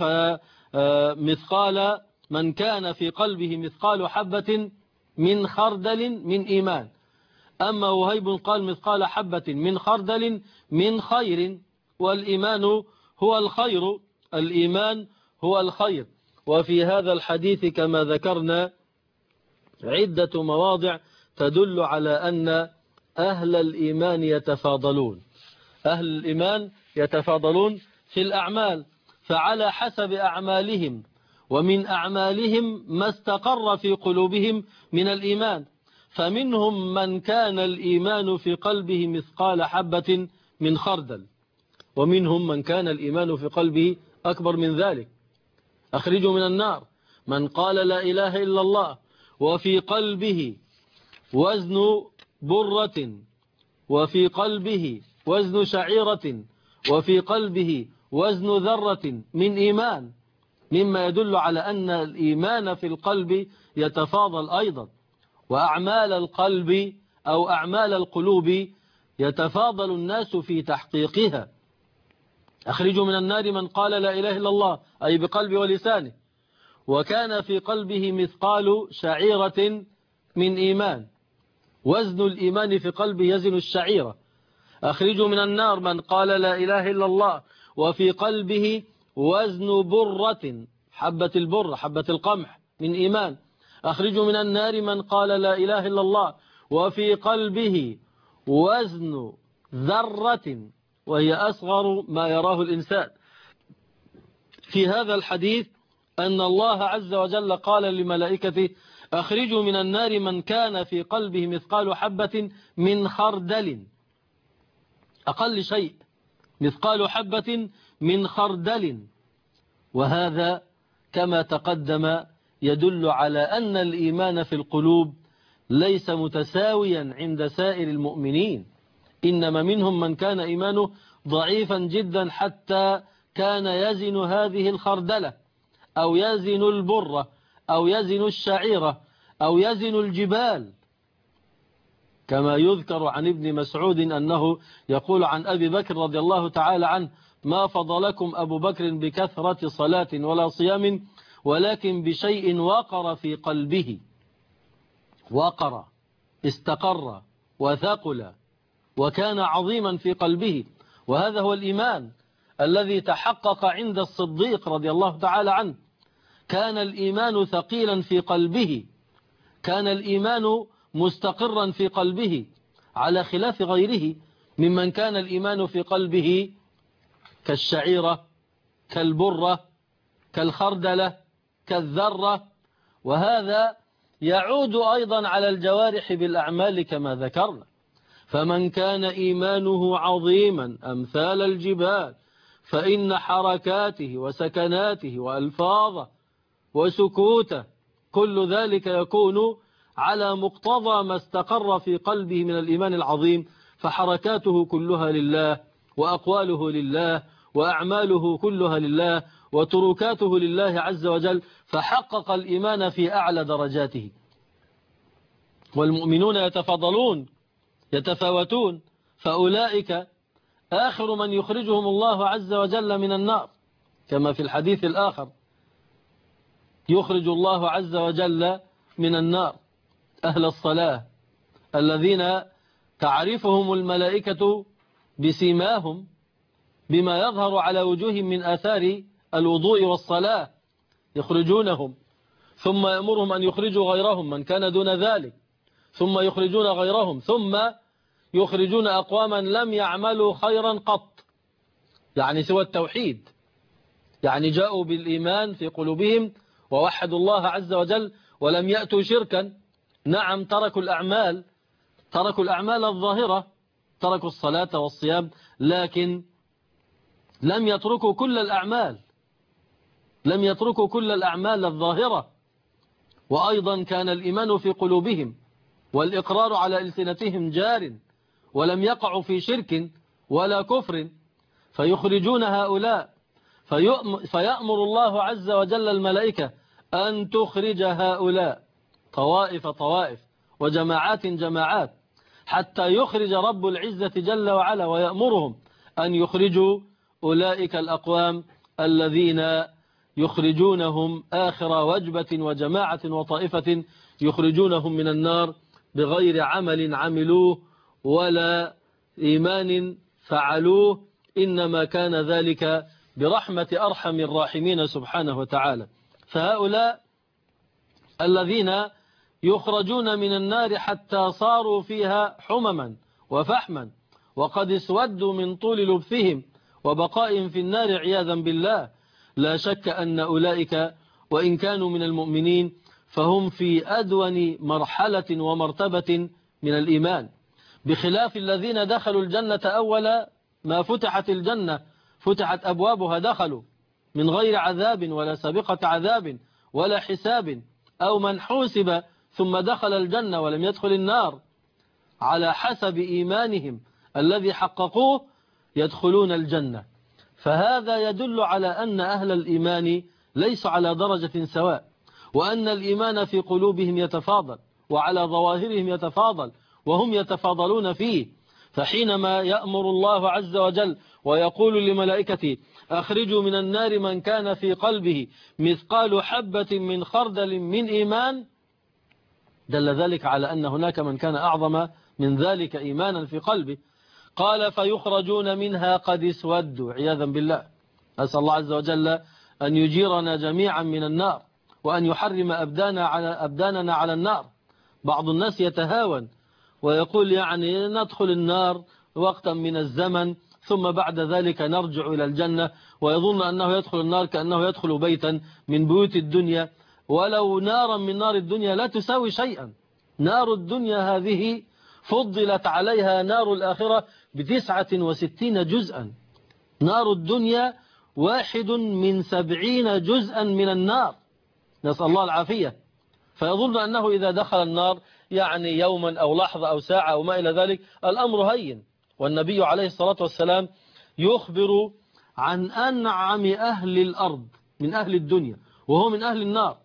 Speaker 1: فمثقال من كان في قلبه مثقال حبة من خردل من إيمان، أما وهيب قال مثقال حبة من خردل من خير، والإيمان هو الخير، الإيمان هو الخير. وفي هذا الحديث كما ذكرنا عدة مواضع تدل على أن أهل الإيمان يتفاضلون، أهل الإيمان يتفاضلون في الأعمال، فعلى حسب أعمالهم ومن أعمالهم ما استقر في قلوبهم من الإيمان، فمنهم من كان الإيمان في قلبه مثقال حبة من خردل، ومنهم من كان الإيمان في قلبه أكبر من ذلك. أخرجوا من النار من قال لا إله إلا الله وفي قلبه وزن برة وفي قلبه وزن شعيرة وفي قلبه وزن ذرة من إيمان، مما يدل على أن الإيمان في القلب يتفاضل أيضا، وأعمال القلب أو أعمال القلوب يتفاضل الناس في تحقيقها. أخرجوا من النار من قال لا إله إلا الله أي بقلب ولسانه وكان في قلبه مثقال شعيرة من إيمان، وزن الإيمان في قلبه يزن الشعيرة. أخرجوا من النار من قال لا إله إلا الله وفي قلبه وزن برة، حبة البر حبة القمح من إيمان. أخرجوا من النار من قال لا إله إلا الله وفي قلبه وزن ذرة، وهي أصغر ما يراه الإنسان. في هذا الحديث أن الله عز وجل قال لملائكته أخرجوا من النار من كان في قلبه مثقال حبة من خردل، أقل شيء مثقال حبة من خردل. وهذا كما تقدم يدل على أن الإيمان في القلوب ليس متساويا عند سائر المؤمنين، إنما منهم من كان إيمانه ضعيفا جدا حتى كان يزن هذه الخردلة أو يزن البرة أو يزن الشعيرة أو يزن الجبال، كما يذكر عن ابن مسعود أنه يقول عن أبي بكر رضي الله تعالى عنه: ما فضلكم أبو بكر بكثرة صلاة ولا صيام ولكن بشيء وقر في قلبه. وقر، استقر وثقل وكان عظيما في قلبه، وهذا هو الإيمان الذي تحقق عند الصديق رضي الله تعالى عنه. كان الإيمان ثقيلا في قلبه، كان الإيمان مستقرا في قلبه، على خلاف غيره ممن كان الإيمان في قلبه كالشعيرة كالبرة كالخردلة كالذرة. وهذا يعود أيضا على الجوارح بالأعمال كما ذكرنا. فمن كان إيمانه عظيما أمثال الجبال فإن حركاته وسكناته وألفاظه وسكوته كل ذلك يكون على مقتضى ما استقر في قلبه من الإيمان العظيم، فحركاته كلها لله وأقواله لله وأعماله كلها لله وتركاته لله عز وجل، فحقق الإيمان في أعلى درجاته. والمؤمنون يتفضلون يتفاوتون، فأولئك آخر من يخرجهم الله عز وجل من النار، كما في الحديث الآخر: يخرج الله عز وجل من النار أهل الصلاة الذين تعرفهم الملائكة بسيماهم بما يظهر على وجوههم من آثار الوضوء والصلاة، يخرجونهم ثم يأمرهم أن يخرجوا غيرهم من كان دون ذلك، ثم يخرجون غيرهم، ثم يخرجون أقواما لم يعملوا خيرا قط، يعني سوى التوحيد، يعني جاءوا بالإيمان في قلوبهم ووحدوا الله عز وجل ولم يأتوا شركا. نعم، تركوا الأعمال تركوا الأعمال الظاهرة، تركوا الصلاة والصيام، لكن لم يتركوا كل الأعمال لم يتركوا كل الأعمال الظاهرة. وأيضا كان الإيمان في قلوبهم والإقرار على ألسنتهم جار، ولم يقعوا في شرك ولا كفر، فيخرجون هؤلاء، فيأمر الله عز وجل الملائكة أن تخرج هؤلاء طوائف طوائف وجماعات جماعات، حتى يخرج رب العزة جل وعلا ويأمرهم أن يخرجوا أولئك الأقوام الذين يخرجونهم آخر وجبة وجماعة وطائفة، يخرجونهم من النار بغير عمل عملوه ولا إيمان فعلوه، إنما كان ذلك برحمة أرحم الراحمين سبحانه وتعالى. فهؤلاء الذين يخرجون من النار حتى صاروا فيها حمما وفحما وقد اسودوا من طول لبثهم وبقائهم في النار عياذا بالله، لا شك أن أولئك وإن كانوا من المؤمنين فهم في أدون مرحلة ومرتبة من الإيمان، بخلاف الذين دخلوا الجنة أول ما فتحت الجنة، فتحت أبوابها، دخلوا من غير عذاب ولا سابقة عذاب ولا حساب، أو من حوسب ثم دخل الجنة ولم يدخل النار، على حسب إيمانهم الذي حققوه يدخلون الجنة. فهذا يدل على أن أهل الإيمان ليس على درجة سواء، وأن الإيمان في قلوبهم يتفاضل وعلى ظواهرهم يتفاضل وهم يتفاضلون فيه. فحينما يأمر الله عز وجل ويقول لملائكته أخرجوا من النار من كان في قلبه مثقال حبة من خردل من إيمان، دل ذلك على أن هناك من كان أعظم من ذلك إيمانا في قلبه. قال فيخرجون منها قد اسودوا عياذا بالله. أسأل الله عز وجل أن يجيرنا جميعا من النار وأن يحرم أبدانا على أبداننا على النار. بعض الناس يتهاون ويقول يعني ندخل النار وقتا من الزمن ثم بعد ذلك نرجع إلى الجنة، ويظن أنه يدخل النار كأنه يدخل بيتا من بيوت الدنيا ولو نارا من نار الدنيا لا تساوي شيئا. نار الدنيا هذه فضلت عليها نار الآخرة بتسعة وستين جزءا. نار الدنيا واحد من سبعين جزءا من النار، نسأل الله العافية. فيظن أنه إذا دخل النار يعني يوما أو لحظة أو ساعة أو ما إلى ذلك الأمر هين. والنبي عليه الصلاة والسلام يخبر عن أنعم أهل الأرض من أهل الدنيا وهو من أهل النار،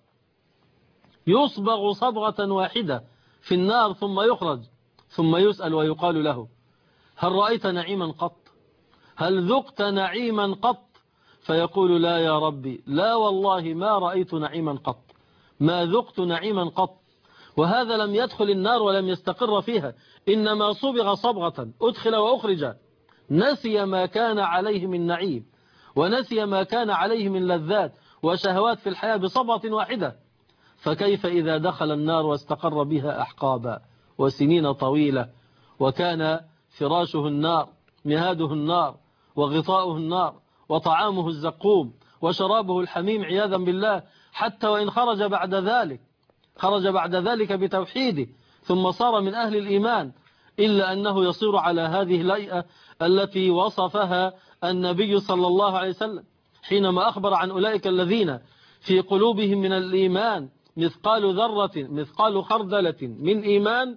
Speaker 1: يصبغ صبغة واحدة في النار ثم يخرج ثم يسأل ويقال له: هل رأيت نعيما قط؟ هل ذقت نعيما قط؟ فيقول: لا يا ربي، لا والله ما رأيت نعيما قط، ما ذقت نعيما قط. وهذا لم يدخل النار ولم يستقر فيها، إنما صبغ صبغة أدخل وأخرج، نسي ما كان عليه من نعيم ونسي ما كان عليه من لذات وشهوات في الحياة بصبغة واحدة. فكيف إذا دخل النار واستقر بها أحقابا وسنين طويلة، وكان فراشه النار، مهاده النار، وغطاؤه النار، وطعامه الزقوم، وشرابه الحميم عياذا بالله، حتى وإن خرج بعد ذلك خرج بعد ذلك بتوحيده ثم صار من أهل الإيمان، إلا أنه يصير على هذه الهيئة التي وصفها النبي صلى الله عليه وسلم حينما أخبر عن أولئك الذين في قلوبهم من الإيمان مثقال ذرة مثقال خردلة من إيمان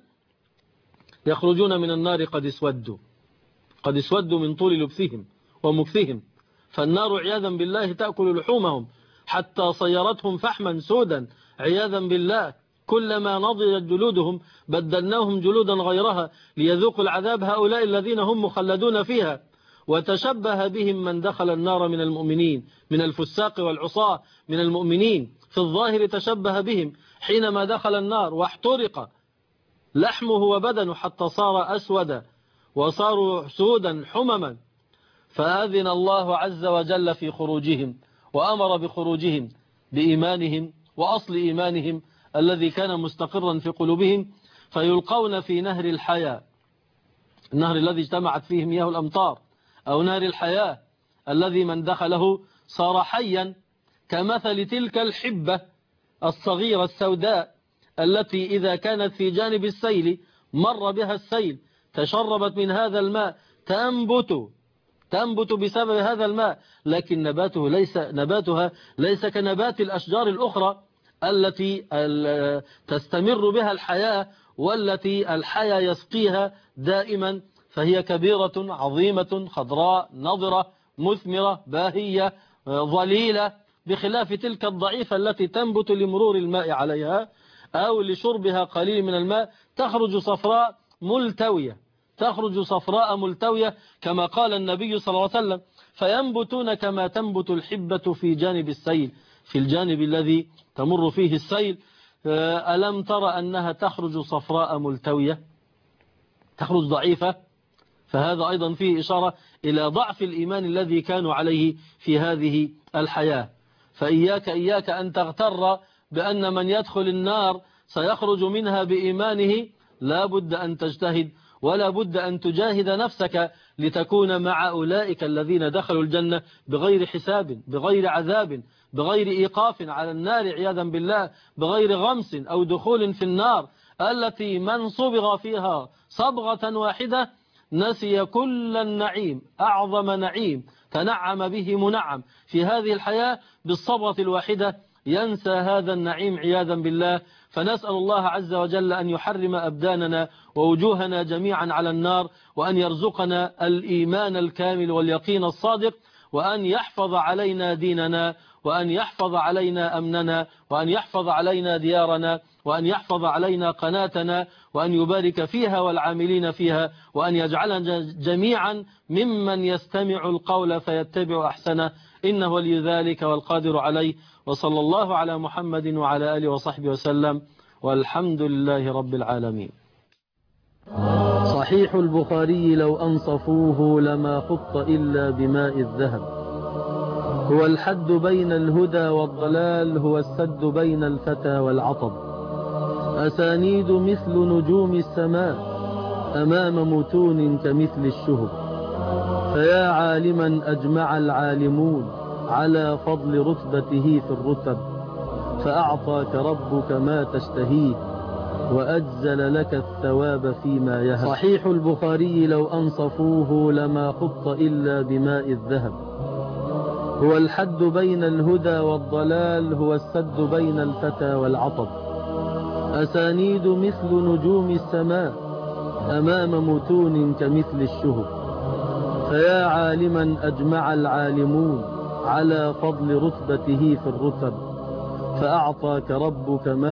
Speaker 1: يخرجون من النار قد اسودوا قد اسودوا من طول لبسهم ومكثهم. فالنار عياذا بالله تأكل لحومهم حتى صيرتهم فحما سودا عياذا بالله. كلما نضجت جلودهم بدلناهم جلودا غيرها ليذوقوا العذاب، هؤلاء الذين هم مخلدون فيها. وتشبه بهم من دخل النار من المؤمنين، من الفساق والعصاة من المؤمنين، في الظاهر تشبه بهم حينما دخل النار واحترق لحمه وبدنه حتى صار أسودا وصاروا سودا حمما. فأذن الله عز وجل في خروجهم وأمر بخروجهم بإيمانهم وأصل إيمانهم الذي كان مستقرا في قلوبهم، فيلقون في نهر الحياة، النهر الذي اجتمعت فيه مياه الأمطار، أو نهر الحياة الذي من دخله صار حيا، كمثل تلك الحبة الصغيرة السوداء التي إذا كانت في جانب السيل مر بها السيل تشربت من هذا الماء تنبت تنبت بسبب هذا الماء، لكن نباته ليس نباتها ليس كنبات الأشجار الأخرى التي تستمر بها الحياة والتي الحياة يسقيها دائما، فهي كبيرة عظيمة خضراء نضرة مثمرة باهية ظليلة، بخلاف تلك الضعيفة التي تنبت لمرور الماء عليها أو لشربها قليل من الماء، تخرج صفراء ملتوية تخرج صفراء ملتوية كما قال النبي صلى الله عليه وسلم: فينبتون كما تنبت الحبة في جانب السيل، في الجانب الذي تمر فيه السيل. ألم ترى أنها تخرج صفراء ملتوية، تخرج ضعيفة؟ فهذا أيضا فيه إشارة إلى ضعف الإيمان الذي كانوا عليه في هذه الحياة. فإياك إياك أن تغتر بأن من يدخل النار سيخرج منها بإيمانه، لا بد أن تجتهد ولا بد أن تجاهد نفسك لتكون مع أولئك الذين دخلوا الجنة بغير حساب، بغير عذاب، بغير إيقاف على النار عياذا بالله، بغير غمس أو دخول في النار التي من صبغ فيها صبغة واحدة نسي كل النعيم، أعظم نعيم تنعم به منعم في هذه الحياة بالصبغة الواحدة، ينسى هذا النعيم عياذا بالله. فنسأل الله عز وجل أن يحرم أبداننا ووجوهنا جميعا على النار، وأن يرزقنا الإيمان الكامل واليقين الصادق، وأن يحفظ علينا ديننا، وأن يحفظ علينا أمننا، وأن يحفظ علينا ديارنا، وأن يحفظ علينا قناتنا، وأن يبارك فيها والعاملين فيها، وأن يجعلنا جميعا ممن يستمع القول فيتبع أحسنه، إنه ولي ذلك والقادر عليه. وصلى الله على محمد وعلى آله وصحبه وسلم، والحمد لله رب العالمين. صحيح البخاري لو أنصفوه لما خط إلا بماء الذهب، هو الحد بين الهدى والضلال، هو السد بين الفتى والعطب، أسانيد مثل نجوم السماء أمام متون كمثل الشهب، فيا عالما أجمع العالمون على فضل رتبته في الرتب، فأعطاك ربك ما تشتهيه وأجزل لك الثواب فيما يهب. صحيح البخاري لو أنصفوه لما خط إلا بماء الذهب. هو الحد بين الهدى والضلال، هو السد بين الفتى والعطب. أسانيد مثل نجوم السماء أمام متون كمثل الشهب. فيا عالما أجمع العالمون على فضل رتبته في الرتب، فأعطاك ربك ما